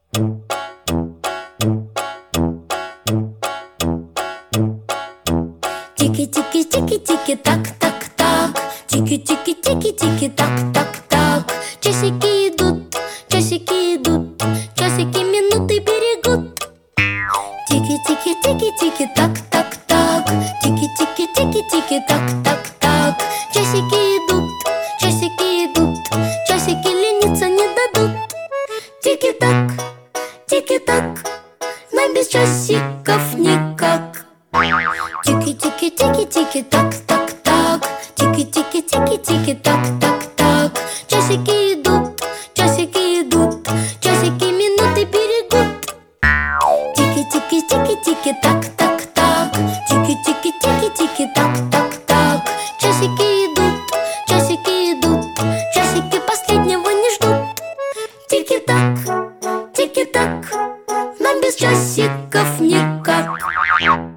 Тики-тики-тики-тики, так-так-так. Тики-тики-тики-тики, так-так-так. Часики идут, часики минуты берегут. Тики-тики-тики-тики, так-так-так. Тики-тики-тики-тики, так-так-так. Часики идут, часики лениться не дадут. Тики-так, тики-так, нам без часиков никак. Тики-тики-тики-тики, так-так-так. Тики-тики-тики-тики, так-так-так. Часики идут, часики минуты берегут. Тики-тики-тики-тики, так-так-так. Тики-тики-тики-тики, так-так-так. Часики идут, часики последнего не ждут. Тики-так, тики-так, нам без часиков никак.